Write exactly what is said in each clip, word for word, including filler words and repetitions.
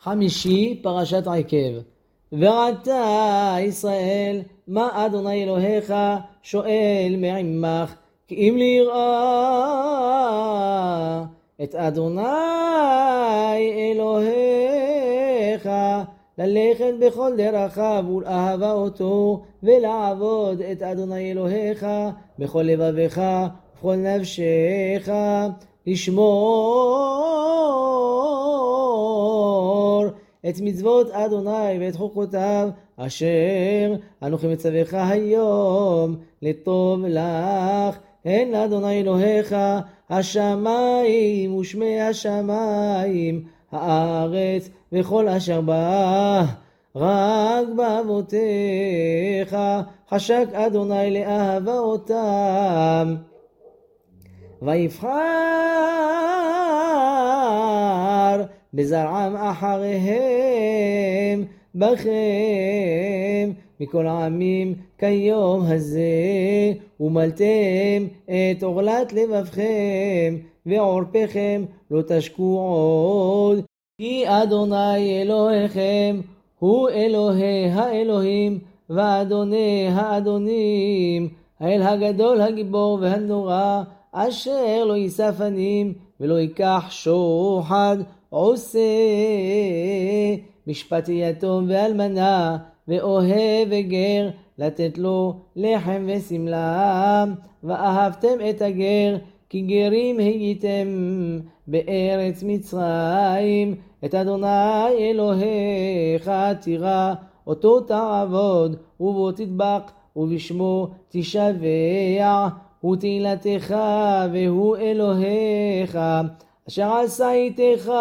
חמישי, פרשת עקב. ועתה ישראל, מה אדוני אלוהיך שואל מעמך, כי אם ליראה את אדוני אלוהיך, ללכת בכל דרכיו ולאהבה אותו, ולעבוד את אדוני אלוהיך בכל לבבך ובכל נפשך, לשמור את מצוות אדוני ואת חוקותיו אשר אנוכי מצווך היום לטוב לך. הן לאדוני אלוהיך השמיים ושמי השמיים, הארץ וכל אשר בה, רק באבותיך חשק אדוני לאהבה אותם. ויבחר בזרעם אחריהם בכם מכל העמים כיום הזה, ומלתם את עורלת לבבכם ועורפכם לא תשקו עוד, כי אדוני אלוהיכם הוא אלוהי האלוהים ואדוני האדונים, האל הגדול הגיבור והנורא, אשר לא יישא פנים ולא ייקח שוחד, עושה משפט יתום ואלמנה ואוהב וגר, לתת לו לחם וסמלה. ואהבתם את הגר כי גרים הייתם בארץ מצרים, את אדוני אלוהיך תירא, אותו תעבוד ובו תדבק ובשמו תשבע, הוא תהילתך והוא אלוהיך, אשר עשה איתך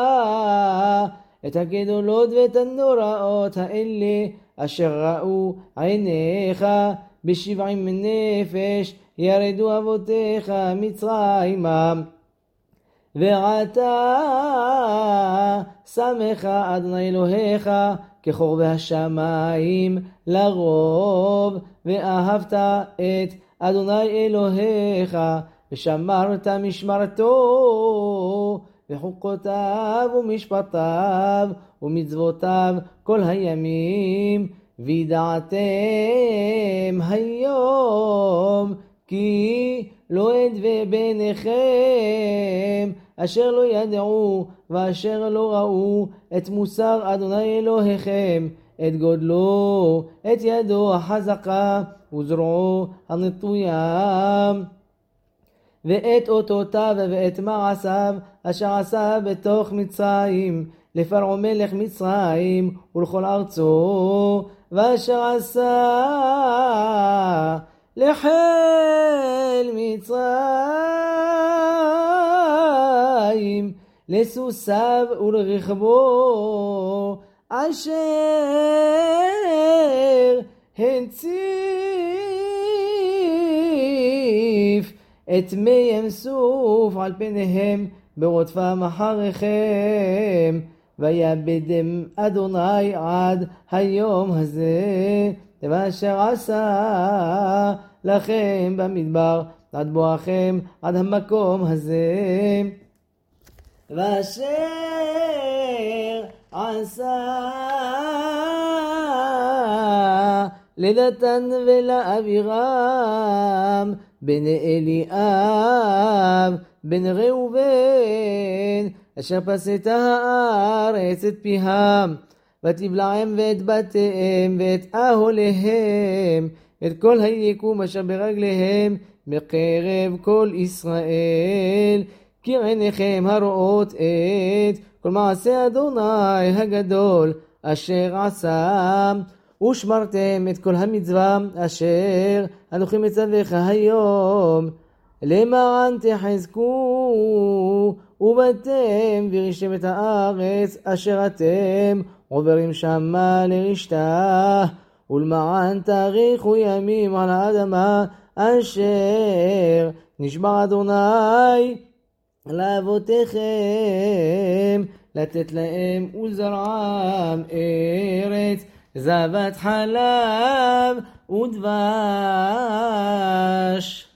את הגדולות ואת הנוראות האלה אשר ראו עיניך. בשבעים נפש ירדו אבותיך מצרימה, ועתה שמך אדוני אלוהיך כחורבי השמיים לרוב, ואהבת את אדוני אלוהיך ושמרת משמרתו וחוקותיו ומשפטיו ומצוותיו כל הימים. וידעתם היום כי לא אדווה ביניכם אשר לא ידעו ואשר לא ראו את מוסר אדוני אלוהיכם, את גודלו, את ידו החזקה וזרועו הנטויה, ואת אותותיו ואת מעשיו אשר עשה בתוך מצרים לפרעה מלך מצרים ולכל ארצו, ואשר עשה לחיל מצרים לסוסיו ולרכבו, אשר הנציף את מי ים סוף על פניהם ברודפם אחריכם. ויאבדם אדוני עד היום הזה, ואשר עשה לכם במדבר עד בואכם עד המקום הזה, ואשר עשה לדתן ולאבירם בני אליאב בן ראובן, אשר פסתה הארץ את פיהם, ותבלעם ואת בתיהם ואת אהליהם ואת כל היקום אשר ברגליהם מקרב כל ישראל, כי עיניכם הרואות את כל מעשה אדוני הגדול אשר עשה, ושמרתם את כל המצווה אשר אנוכי מצווך היום, למען תחזקו ובאתם וירשתם את הארץ אשר אתם עוברים שמה לרשתה, ולמען תאריכו ימים על האדמה אשר נשבע אדוני לאבותיכם לתת להם ולזרעם ארץ זבת חלב ודבש.